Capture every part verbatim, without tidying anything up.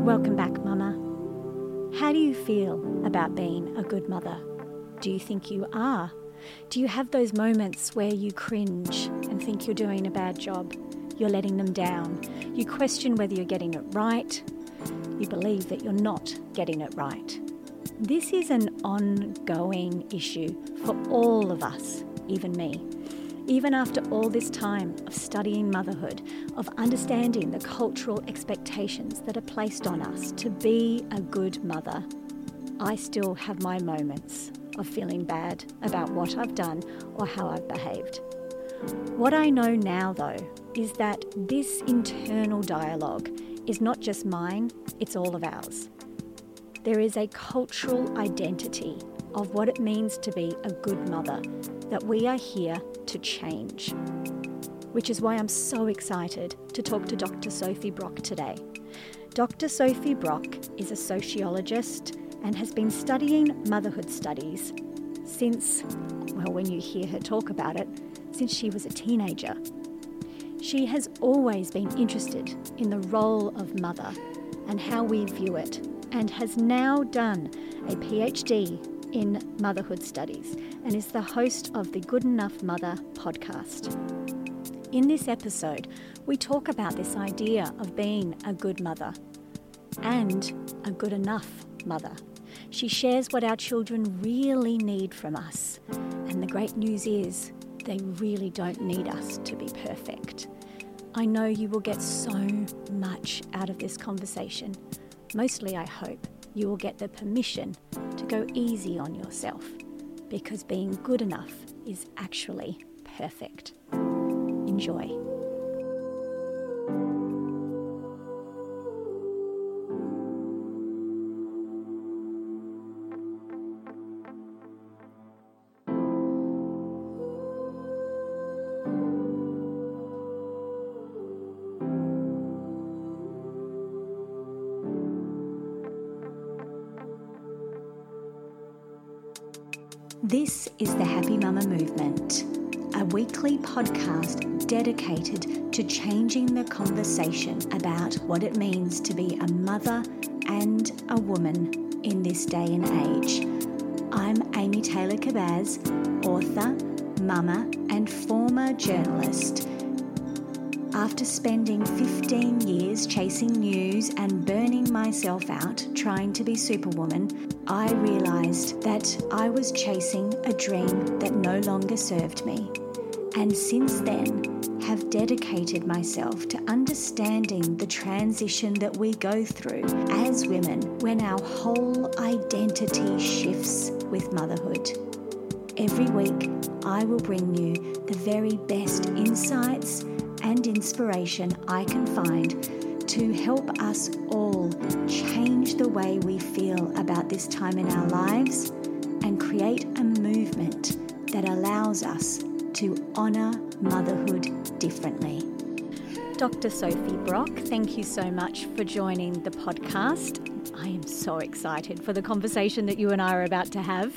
Welcome back, Mama. How do you feel about being a good mother? Do you think you are? Do you have those moments where you cringe and think you're doing a bad job? You're letting them down. You question whether you're getting it right. You believe that you're not getting it right. This is an ongoing issue for all of us, even me. Even after all this time of studying motherhood, of understanding the cultural expectations that are placed on us to be a good mother, I still have my moments of feeling bad about what I've done or how I've behaved. What I know now, though, is that this internal dialogue is not just mine, it's all of ours. There is a cultural identity of what it means to be a good mother that we are here to change, which is why I'm so excited to talk to Doctor Sophie Brock today. Doctor Sophie Brock is a sociologist and has been studying motherhood studies since, well, when you hear her talk about it, since she was a teenager. She has always been interested in the role of mother and how we view it, and has now done a PhD in motherhood studies and is the host of the Good Enough Mother podcast. In this episode, we talk about this idea of being a good mother and a good enough mother. She shares what our children really need from us, and the great news is they really don't need us to be perfect. I know you will get so much out of this conversation. Mostly, I hope, you will get the permission to go easy on yourself, because being good enough is actually perfect. Enjoy. This is the Happy Mama Movement, a weekly podcast dedicated to changing the conversation about what it means to be a mother and a woman in this day and age. I'm Amy Taylor-Kabbaz, author, mama, and former journalist. After spending fifteen years chasing news and burning myself out trying to be Superwoman, I realised that I was chasing a dream that no longer served me, and since then have dedicated myself to understanding the transition that we go through as women when our whole identity shifts with motherhood. Every week, I will bring you the very best insights and inspiration I can find to help us all change the way we feel about this time in our lives and create a movement that allows us to honour motherhood differently. Doctor Sophie Brock, thank you so much for joining the podcast. I am so excited for the conversation that you and I are about to have.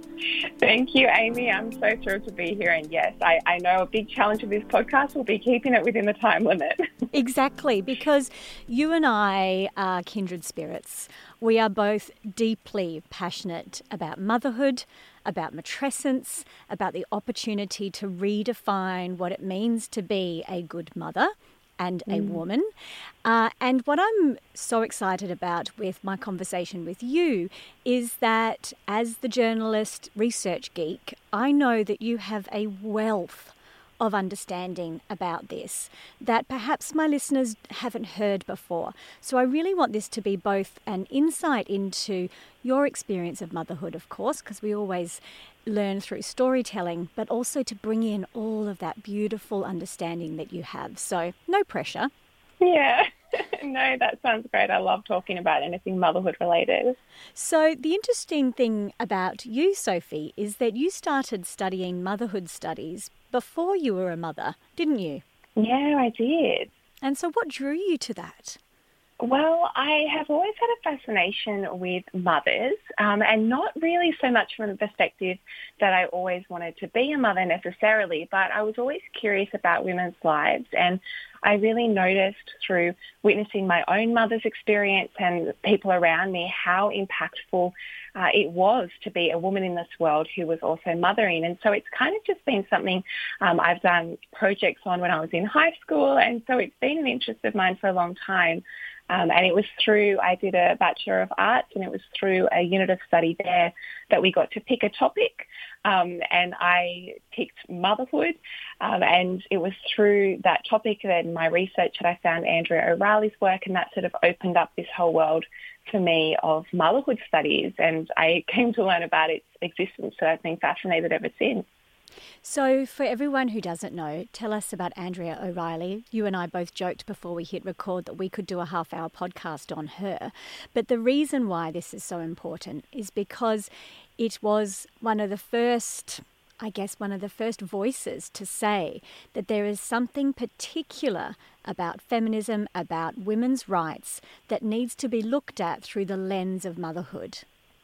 Thank you, Amy. I'm so thrilled to be here. And yes, I, I know a big challenge of this podcast will be keeping it within the time limit. Exactly, because you and I are kindred spirits. We are both deeply passionate about motherhood, about matrescence, about the opportunity to redefine what it means to be a good mother and a mm. woman. Uh, and what I'm so excited about with my conversation with you is that as the journalist research geek, I know that you have a wealth of understanding about this that perhaps my listeners haven't heard before. So I really want this to be both an insight into your experience of motherhood, of course, because we always learn through storytelling, but also to bring in all of that beautiful understanding that you have. So no pressure. Yeah, no, that sounds great. I love talking about anything motherhood related. So the interesting thing about you, Sophie, is that you started studying motherhood studies before you were a mother, didn't you? Yeah, I did. And so what drew you to that? Well, I have always had a fascination with mothers, um, and not really so much from the perspective that I always wanted to be a mother necessarily, but I was always curious about women's lives. And I really noticed through witnessing my own mother's experience and people around me how impactful uh, it was to be a woman in this world who was also mothering. And so it's kind of just been something um, I've done projects on when I was in high school, and so it's been an interest of mine for a long time. Um, and it was through, I did a Bachelor of Arts, and it was through a unit of study there that we got to pick a topic. Um, and I picked motherhood. Um, and it was through that topic that in my research that I found Andrea O'Reilly's work, and that sort of opened up this whole world for me of motherhood studies. And I came to learn about its existence, so I've been fascinated ever since. So for everyone who doesn't know, tell us about Andrea O'Reilly. You and I both joked before we hit record that we could do a half-hour podcast on her. But the reason why this is so important is because it was one of the first, I guess, one of the first voices to say that there is something particular about feminism, about women's rights, that needs to be looked at through the lens of motherhood.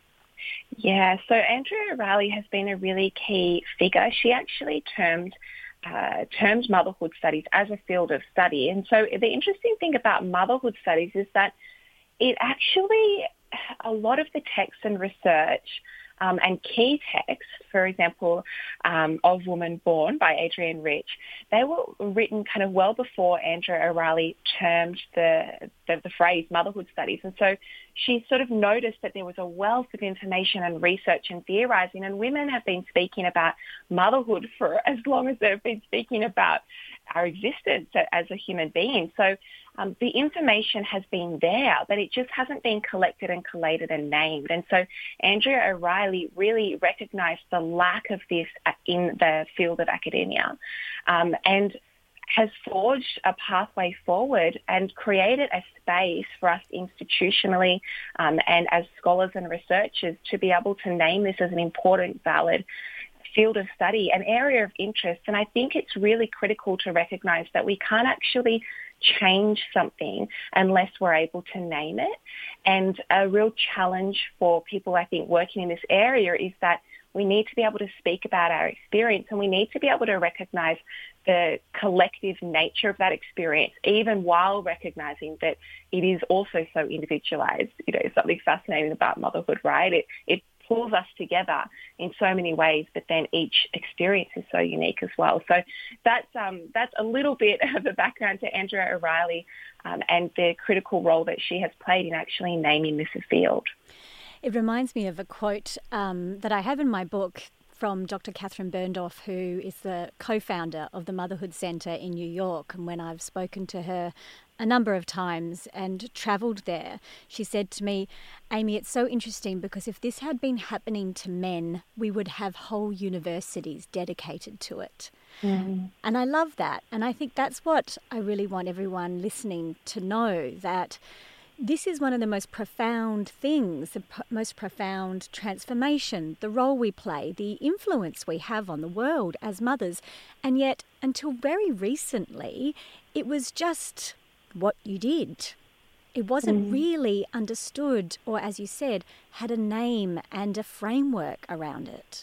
Yeah, so Andrea O'Reilly has been a really key figure. She actually termed uh, termed motherhood studies as a field of study. And so the interesting thing about motherhood studies is that it actually, a lot of the text and research um, and key texts, for example, um, Of Woman Born by Adrienne Rich, they were written kind of well before Andrea O'Reilly termed the, the, the phrase motherhood studies. And so she sort of noticed that there was a wealth of information and research and theorising, and women have been speaking about motherhood for as long as they've been speaking about our existence as a human being. So um, the information has been there, but it just hasn't been collected and collated and named. And so Andrea O'Reilly really recognised the lack of this in the field of academia, um, and has forged a pathway forward and created a space for us institutionally um, and as scholars and researchers to be able to name this as an important, valid field of study, an area of interest. And I think it's really critical to recognise that we can't actually change something unless we're able to name it. And a real challenge for people, I think, working in this area is that we need to be able to speak about our experience, and we need to be able to recognise the collective nature of that experience, even while recognising that it is also so individualised. You know, something fascinating about motherhood, right? It, it pulls us together in so many ways, but then each experience is so unique as well. So that's um, that's a little bit of a background to Andrea O'Reilly um, and the critical role that she has played in actually naming this a field. It reminds me of a quote um, that I have in my book from Doctor Catherine Berndorf, who is the co-founder of the Motherhood Centre in New York. And when I've spoken to her a number of times and travelled there, she said to me, Amy, it's so interesting because if this had been happening to men, we would have whole universities dedicated to it. Mm. And I love that. And I think that's what I really want everyone listening to know, that this is one of the most profound things, the p- most profound transformation, the role we play, the influence we have on the world as mothers. And yet, until very recently, it was just what you did. It wasn't mm. really understood or, as you said, had a name and a framework around it.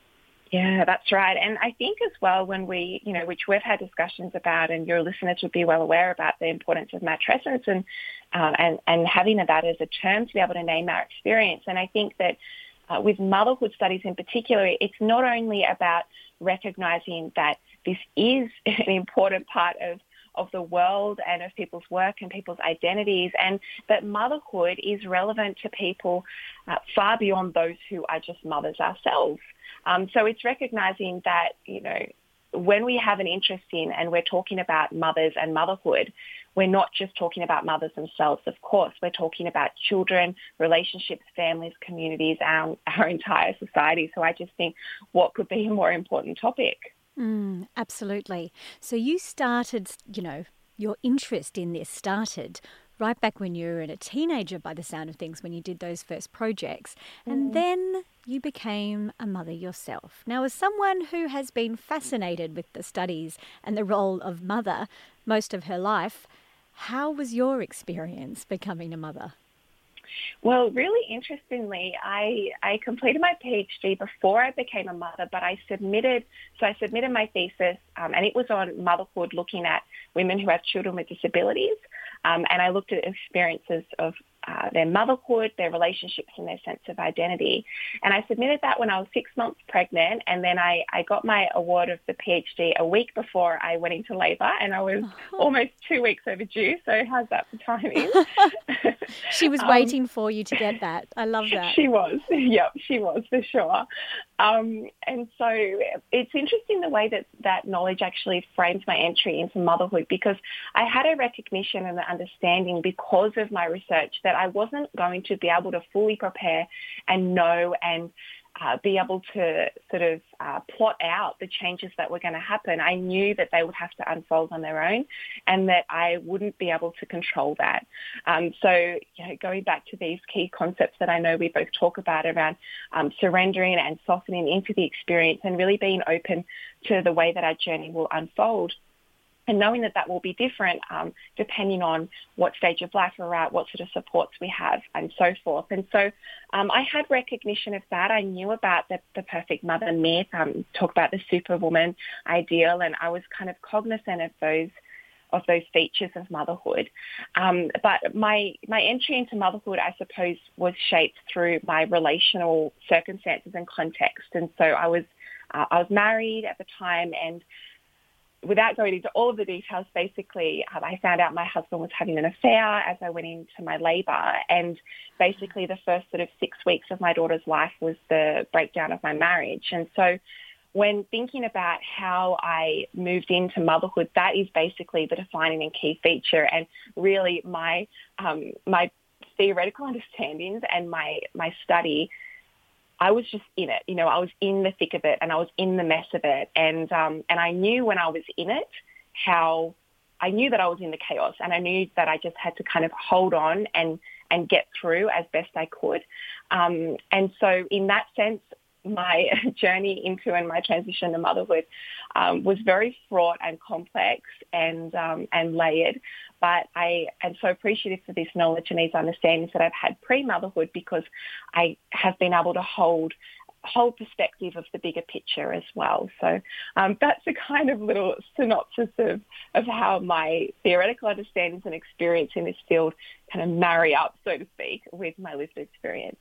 Yeah, that's right. And I think as well when we, you know, which we've had discussions about, and your listeners would be well aware about the importance of matrescence and um, and, and having that as a term to be able to name our experience. And I think that uh, with motherhood studies in particular, it's not only about recognising that this is an important part of of the world and of people's work and people's identities, and that motherhood is relevant to people uh, far beyond those who are just mothers ourselves. Um, so it's recognising that, you know, when we have an interest in and we're talking about mothers and motherhood, we're not just talking about mothers themselves, of course. We're talking about children, relationships, families, communities, our, our entire society. So I just think what could be a more important topic? Mm, absolutely. So you started, you know, your interest in this started right back when you were a teenager, by the sound of things, when you did those first projects. Mm. And then you became a mother yourself. Now, as someone who has been fascinated with the studies and the role of mother most of her life, how was your experience becoming a mother? Well, really interestingly, I, I completed my PhD before I became a mother, but I submitted, so I submitted my thesis, um, and it was on motherhood, looking at women who have children with disabilities. Um, and I looked at experiences of uh, their motherhood, their relationships, and their sense of identity. And I submitted that when I was six months pregnant, and then I, I got my award of the PhD a week before I went into labour, and I was oh. almost two weeks overdue. So how's that for timing? She was waiting um, for you to get that. I love that. She was. Yep, she was for sure. Um, and so it's interesting the way that that knowledge actually frames my entry into motherhood, because I had a recognition and an understanding because of my research that I wasn't going to be able to fully prepare and know and Uh, be able to sort of uh, plot out the changes that were going to happen. I knew that they would have to unfold on their own and that I wouldn't be able to control that. Um, so, you know, going back to these key concepts that I know we both talk about around um, surrendering and softening into the experience and really being open to the way that our journey will unfold. And knowing that that will be different um, depending on what stage of life we're at, what sort of supports we have, and so forth. And so um, I had recognition of that. I knew about the, the perfect mother myth, um, talk about the superwoman ideal, and I was kind of cognizant of those of those features of motherhood. Um, but my my entry into motherhood, I suppose, was shaped through my relational circumstances and context. And so I was uh, I was married at the time, and without going into all of the details, basically, um, I found out my husband was having an affair as I went into my labour. And basically the first sort of six weeks of my daughter's life was the breakdown of my marriage. And so when thinking about how I moved into motherhood, that is basically the defining and key feature. And really my um, my theoretical understandings and my, my study, I was just in it, you know, I was in the thick of it and I was in the mess of it. And um, and I knew when I was in it how I knew that I was in the chaos, and I knew that I just had to kind of hold on and, and get through as best I could. Um, and so in that sense, my journey into and my transition to motherhood um, was very fraught and complex and um, and layered. But I am so appreciative for this knowledge and these understandings that I've had pre-motherhood, because I have been able to hold whole perspective of the bigger picture as well. So um, that's a kind of little synopsis of, of how my theoretical understandings and experience in this field kind of marry up, so to speak, with my lived experience.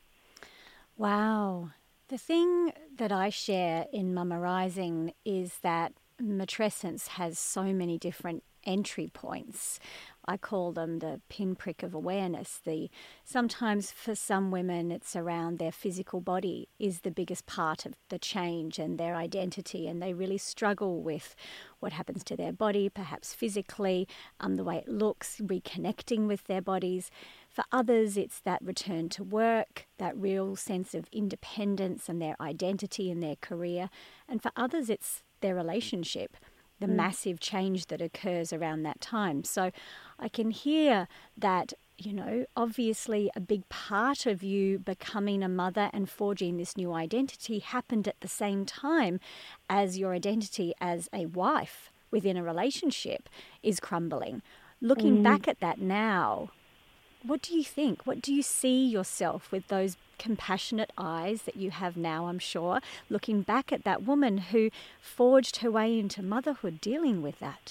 Wow. The thing that I share in Mama Rising is that matrescence has so many different entry points. I call them the pinprick of awareness. The sometimes for some women it's around their physical body is the biggest part of the change and their identity, and they really struggle with what happens to their body, perhaps physically, um, the way it looks, reconnecting with their bodies. For others, it's that return to work, that real sense of independence and their identity and their career. And for others, it's their relationship, the mm. massive change that occurs around that time. So I can hear that, you know, obviously a big part of you becoming a mother and forging this new identity happened at the same time as your identity as a wife within a relationship is crumbling. Looking mm. back at that now, what do you think? What do you see yourself with those compassionate eyes that you have now, I'm sure, looking back at that woman who forged her way into motherhood, dealing with that?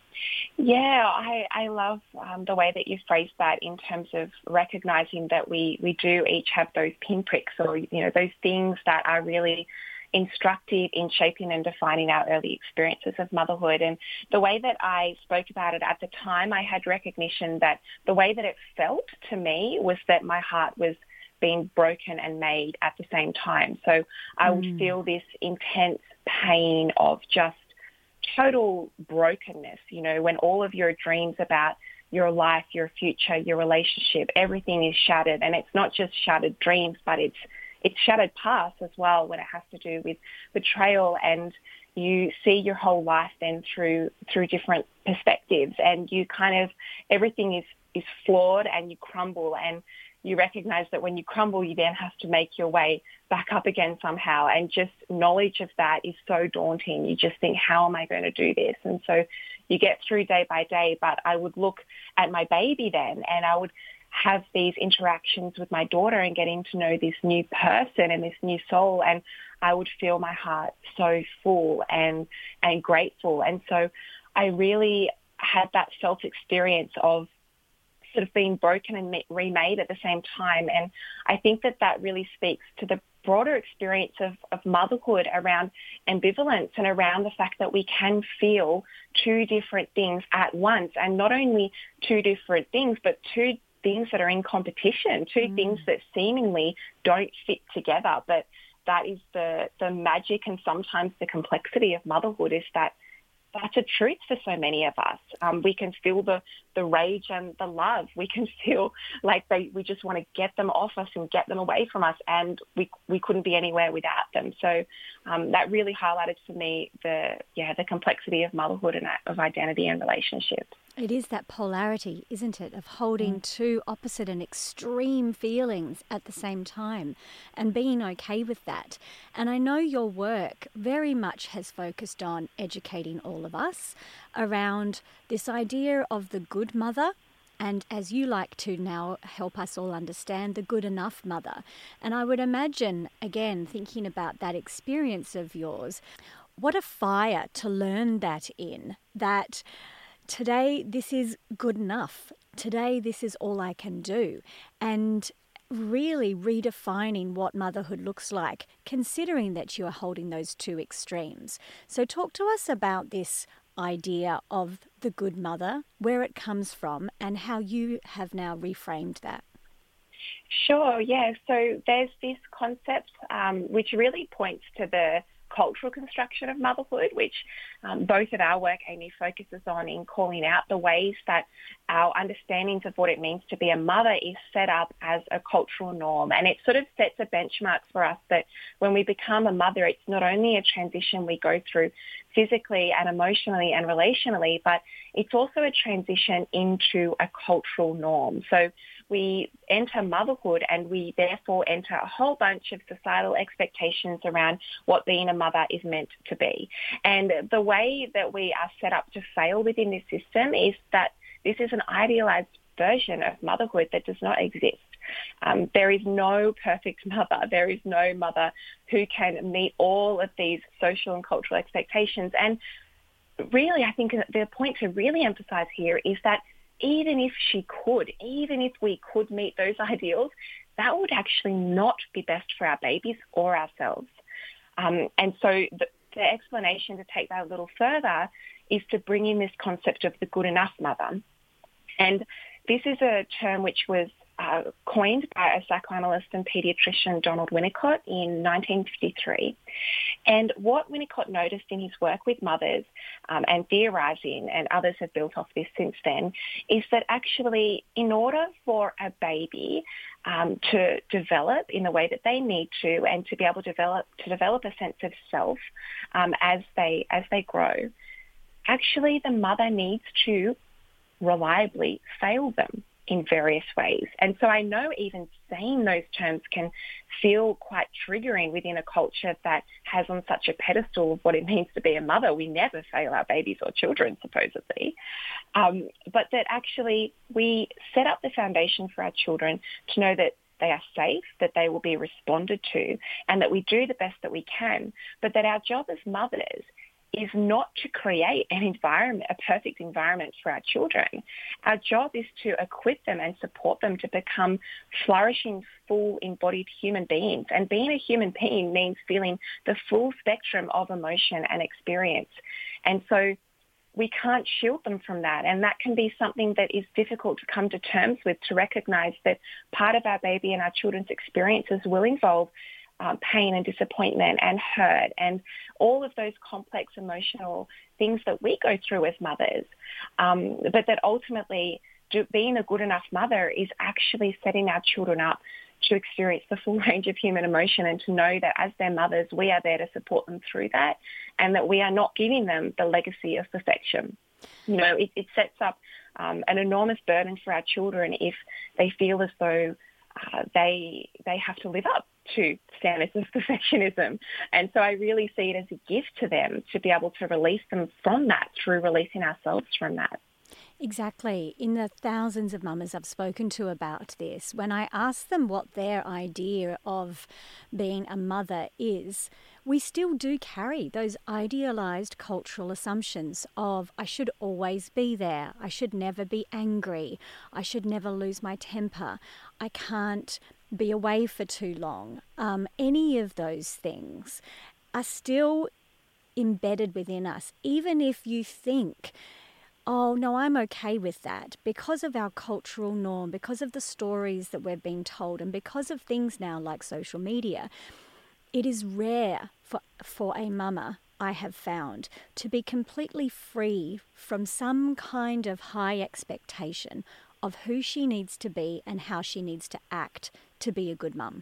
Yeah, I, I love um, the way that you phrased that in terms of recognising that we, we do each have those pinpricks, or, you know, those things that are really instructive in shaping and defining our early experiences of motherhood. And the way that I spoke about it at the time, I had recognition that the way that it felt to me was that my heart was being broken and made at the same time. So I would mm. feel this intense pain of just total brokenness, you know, when all of your dreams about your life, your future, your relationship, everything is shattered. And it's not just shattered dreams, but it's it's shattered past as well, when it has to do with betrayal, and you see your whole life then through through different perspectives, and you kind of, everything is, is flawed, and you crumble, and you recognize that when you crumble, you then have to make your way back up again somehow. And just knowledge of that is so daunting. You just think, how am I going to do this? And so you get through day by day. But I would look at my baby then, and I would have these interactions with my daughter and getting to know this new person and this new soul, and I would feel my heart so full and and grateful. And so I really had that felt experience of sort of being broken and remade at the same time. And I think that that really speaks to the broader experience of, of motherhood around ambivalence and around the fact that we can feel two different things at once, and not only two different things, but two things that are in competition, two mm. things that seemingly don't fit together. But that is the, the magic and sometimes the complexity of motherhood, is that that's a truth for so many of us. Um, we can feel the, the rage and the love. We can feel like they, we just want to get them off us and get them away from us, and we we couldn't be anywhere without them. So um, that really highlighted for me the yeah the complexity of motherhood and of identity and relationships. It is that polarity, isn't it, of holding mm. two opposite and extreme feelings at the same time and being okay with that. And I know your work very much has focused on educating all of us around this idea of the good mother, and as you like to now help us all understand, the good enough mother. And I would imagine, again, thinking about that experience of yours, what a fire to learn that in, that today this is good enough. Today this is all I can do. And really redefining what motherhood looks like, considering that you are holding those two extremes. So talk to us about this idea of the good mother, where it comes from, and how you have now reframed that. Sure, yeah. So there's this concept um, which really points to the cultural construction of motherhood, which um, both of our work, Amy, focuses on in calling out the ways that our understandings of what it means to be a mother is set up as a cultural norm. And it sort of sets a benchmark for us that when we become a mother, it's not only a transition we go through physically and emotionally and relationally, but it's also a transition into a cultural norm. So we enter motherhood and we therefore enter a whole bunch of societal expectations around what being a mother is meant to be. And the way that we are set up to fail within this system is that this is an idealized version of motherhood that does not exist. Um, there is no perfect mother. There is no mother who can meet all of these social and cultural expectations. And really, I think the point to really emphasize here is that even if she could, even if we could meet those ideals, that would actually not be best for our babies or ourselves. Um, and so the, the explanation to take that a little further is to bring in this concept of the good enough mother. And this is a term which was uh, coined by a psychoanalyst and pediatrician, Donald Winnicott, in nineteen fifty-three. And what Winnicott noticed in his work with mothers um, and theorising, and others have built off this since then, is that actually in order for a baby um, to develop in the way that they need to, and to be able to develop to develop a sense of self um, as they as they grow, actually the mother needs to reliably fail them in various ways. And so I know even saying those terms can feel quite triggering within a culture that has on such a pedestal of what it means to be a mother. We never fail our babies or children, supposedly. Um, but that actually we set up the foundation for our children to know that they are safe, that they will be responded to, and that we do the best that we can. But that our job as mothers is not to create an environment, a perfect environment for our children. Our job is to equip them and support them to become flourishing, full, embodied human beings. And being a human being means feeling the full spectrum of emotion and experience. And so we can't shield them from that. And that can be something that is difficult to come to terms with, to recognize that part of our baby and our children's experiences will involve Um, pain and disappointment and hurt and all of those complex emotional things that we go through as mothers. Um, but that ultimately do, being a good enough mother is actually setting our children up to experience the full range of human emotion, and to know that as their mothers, we are there to support them through that, and that we are not giving them the legacy of perfection. You know, it, it sets up um, an enormous burden for our children if they feel as though uh, they they have to live up to standards of perfectionism. And so I really see it as a gift to them to be able to release them from that through releasing ourselves from that. Exactly. In the thousands of mamas I've spoken to about this, when I ask them what their idea of being a mother is, we still do carry those idealized cultural assumptions of I should always be there, I should never be angry, I should never lose my temper, I can't be away for too long. Um, any of those things are still embedded within us, even if you think, oh, no, I'm okay with that, because of our cultural norm, because of the stories that we've been told, and because of things now like social media. It is rare for, for a mama, I have found, to be completely free from some kind of high expectation of who she needs to be and how she needs to act to be a good mum.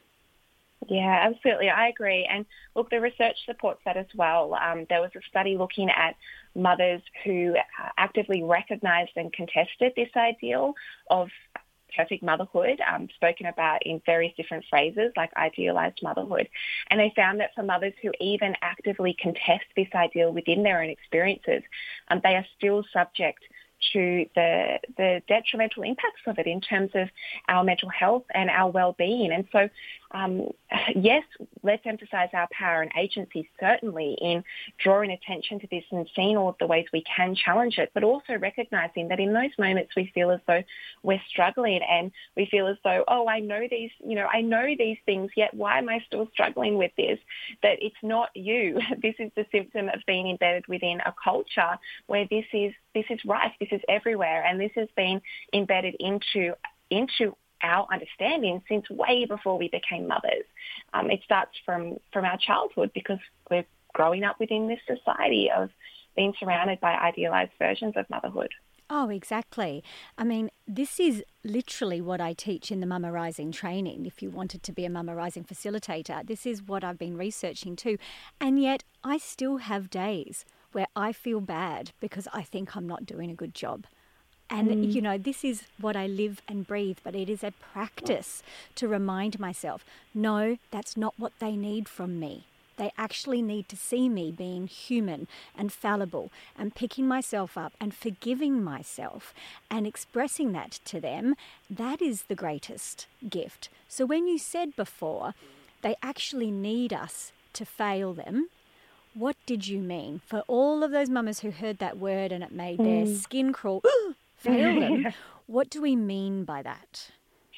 Yeah, absolutely. I agree. And look, the research supports that as well. Um, there was a study looking at mothers who uh, actively recognised and contested this ideal of perfect motherhood, um, spoken about in various different phrases like idealised motherhood. And they found that for mothers who even actively contest this ideal within their own experiences, um, they are still subject to the the detrimental impacts of it in terms of our mental health and our well-being. And so, um, yes, let's emphasise our power and agency, certainly, in drawing attention to this and seeing all of the ways we can challenge it, but also recognising that in those moments we feel as though we're struggling and we feel as though, oh, I know these, you know, I know these things, yet why am I still struggling with this? That it's not you. This is the symptom of being embedded within a culture where this is this is rife, this is everywhere, and this has been embedded into into our understanding since way before we became mothers. Um, it starts from, from our childhood because we're growing up within this society of being surrounded by idealised versions of motherhood. Oh, exactly. I mean, this is literally what I teach in the Mama Rising training. If you wanted to be a Mama Rising facilitator, this is what I've been researching too. And yet I still have days where I feel bad because I think I'm not doing a good job. And, mm. you know, this is what I live and breathe, but it is a practice to remind myself, no, that's not what they need from me. They actually need to see me being human and fallible and picking myself up and forgiving myself and expressing that to them. That is the greatest gift. So when you said before, they actually need us to fail them, what did you mean? For all of those mamas who heard that word and it made mm. their skin crawl, fail them, what do we mean by that?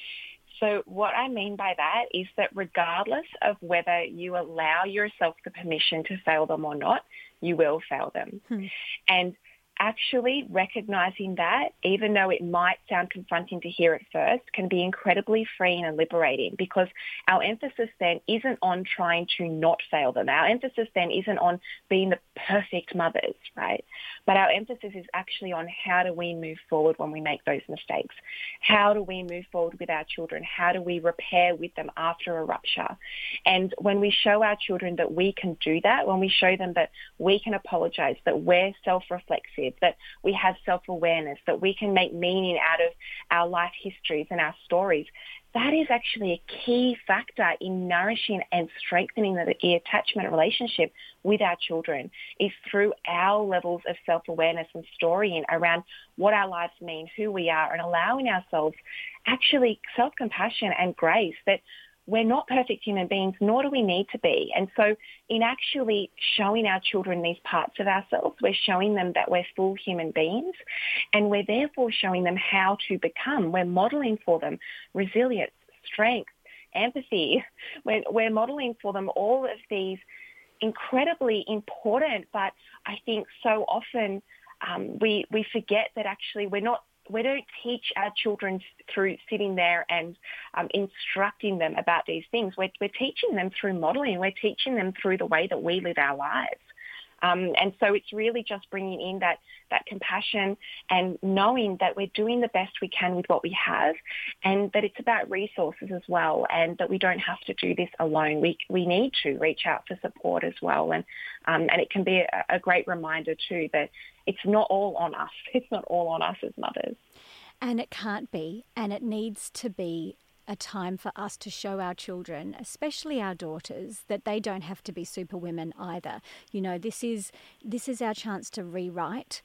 So what I mean by that is that regardless of whether you allow yourself the permission to fail them or not, you will fail them. Hmm. And actually recognizing that, even though it might sound confronting to hear at first, can be incredibly freeing and liberating, because our emphasis then isn't on trying to not fail them. Our emphasis then isn't on being the perfect mothers, right? But our emphasis is actually on how do we move forward when we make those mistakes? How do we move forward with our children? How do we repair with them after a rupture? And when we show our children that we can do that, when we show them that we can apologize, that we're self-reflexive, that we have self-awareness, that we can make meaning out of our life histories and our stories, that is actually a key factor in nourishing and strengthening the, the attachment relationship with our children, is through our levels of self-awareness and storying around what our lives mean, who we are, and allowing ourselves actually self-compassion and grace that we're not perfect human beings, nor do we need to be. And so in actually showing our children these parts of ourselves, we're showing them that we're full human beings, and we're therefore showing them how to become. We're modelling for them resilience, strength, empathy. We're, we're modelling for them all of these incredibly important, but I think so often um, we, we forget that actually we're not We don't teach our children through sitting there and um, instructing them about these things. We're, we're teaching them through modelling. We're teaching them through the way that we live our lives. Um, and so it's really just bringing in that, that compassion and knowing that we're doing the best we can with what we have, and that it's about resources as well, and that we don't have to do this alone. We we need to reach out for support as well. And um, and it can be a, a great reminder too that it's not all on us. It's not all on us as mothers. And it can't be, and it needs to be a time for us to show our children, especially our daughters, that they don't have to be superwomen either. You know, this is this is our chance to rewrite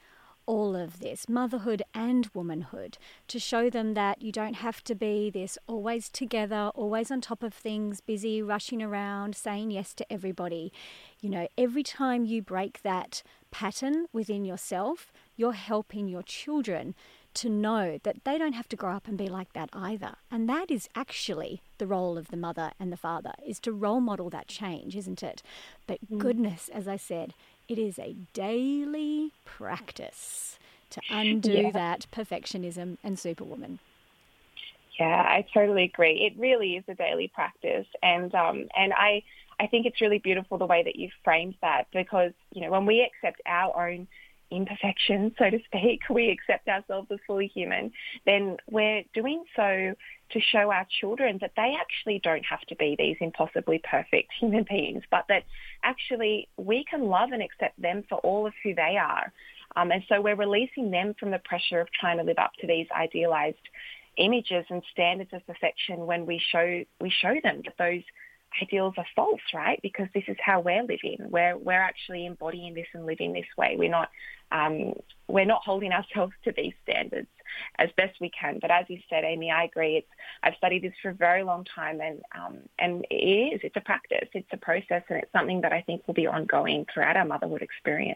all of this, motherhood and womanhood, to show them that you don't have to be this always together, always on top of things, busy, rushing around, saying yes to everybody. You know, every time you break that pattern within yourself, you're helping your children to know that they don't have to grow up and be like that either. And that is actually the role of the mother and the father, is to role model that change, isn't it? But mm. goodness, as I said, it is a daily practice to undo yeah. that perfectionism and superwoman. Yeah, I totally agree. It really is a daily practice. And um, and I, I think it's really beautiful the way that you've framed that, because, you know, when we accept our own imperfections, so to speak, we accept ourselves as fully human, then we're doing so to show our children that they actually don't have to be these impossibly perfect human beings, but that actually we can love and accept them for all of who they are. Um, and so we're releasing them from the pressure of trying to live up to these idealized images and standards of perfection when we show we show them that those ideals are false, right? Because this is how we're living. We're we're actually embodying this and living this way. We're not um, we're not holding ourselves to these standards as best we can. But as you said, Amy, I agree. It's I've studied this for a very long time, and um, and it is. It's a practice. It's a process, and it's something that I think will be ongoing throughout our motherhood experience.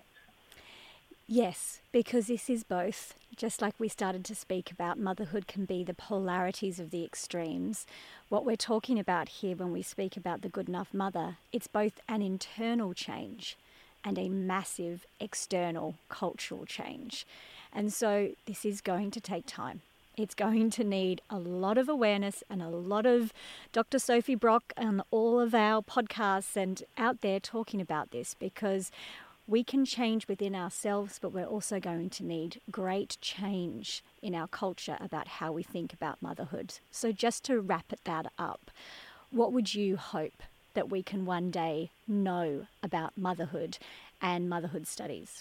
Yes, because this is both. Just like we started to speak about, motherhood can be the polarities of the extremes. What we're talking about here when we speak about the Good Enough Mother, it's both an internal change and a massive external cultural change. And so this is going to take time. It's going to need a lot of awareness and a lot of Doctor Sophie Brock and all of our podcasts and out there talking about this, because we can change within ourselves, but we're also going to need great change in our culture about how we think about motherhood. So just to wrap it that up, what would you hope that we can one day know about motherhood and motherhood studies?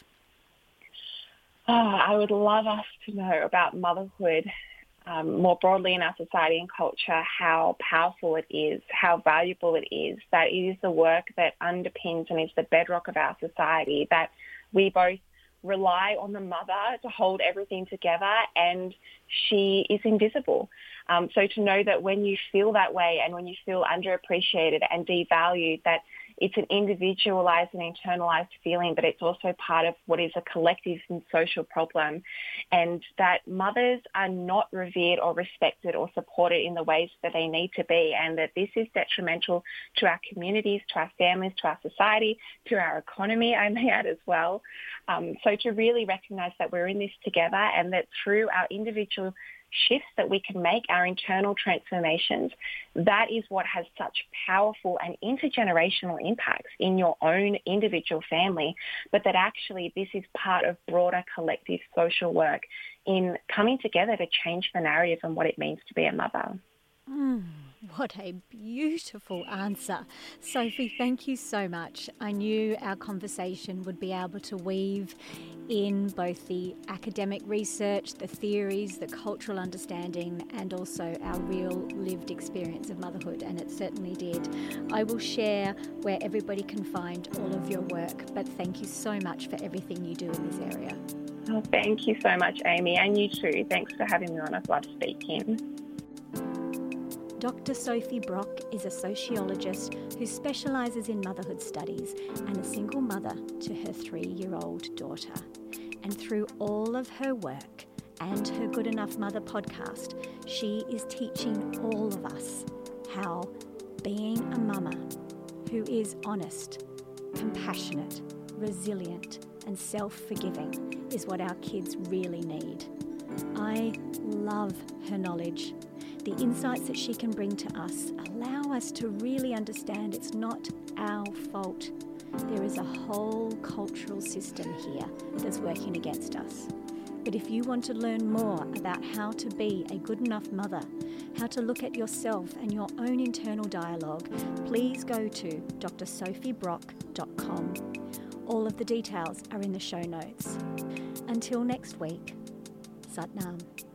Oh, I would love us to know about motherhood Um, more broadly in our society and culture, how powerful it is, how valuable it is, that it is the work that underpins and is the bedrock of our society, that we both rely on the mother to hold everything together, and she is invisible. Um, so to know that when you feel that way and when you feel underappreciated and devalued, that it's an individualized and internalized feeling, but it's also part of what is a collective and social problem, and that mothers are not revered or respected or supported in the ways that they need to be, and that this is detrimental to our communities, to our families, to our society, to our economy, I may add as well. Um, so to really recognize that we're in this together, and that through our individual shifts that we can make, our internal transformations, that is what has such powerful and intergenerational impacts in your own individual family, but that actually this is part of broader collective social work in coming together to change the narrative and what it means to be a mother. Mm, what a beautiful answer. Sophie, thank you so much. I knew our conversation would be able to weave in both the academic research, the theories, the cultural understanding, and also our real lived experience of motherhood, and it certainly did. I will share where everybody can find all of your work, but thank you so much for everything you do in this area. Oh, thank you so much, Amy, and you too. Thanks for having me on. I've loved speaking. Doctor Sophie Brock is a sociologist who specialises in motherhood studies and a single mother to her three-year-old daughter. And through all of her work and her Good Enough Mother podcast, she is teaching all of us how being a mama who is honest, compassionate, resilient and self-forgiving is what our kids really need. I love her knowledge. The insights that she can bring to us allow us to really understand it's not our fault. There is a whole cultural system here that's working against us. But if you want to learn more about how to be a good enough mother, how to look at yourself and your own internal dialogue, please go to d r sophie brock dot com. All of the details are in the show notes. Until next week, Sat Nam.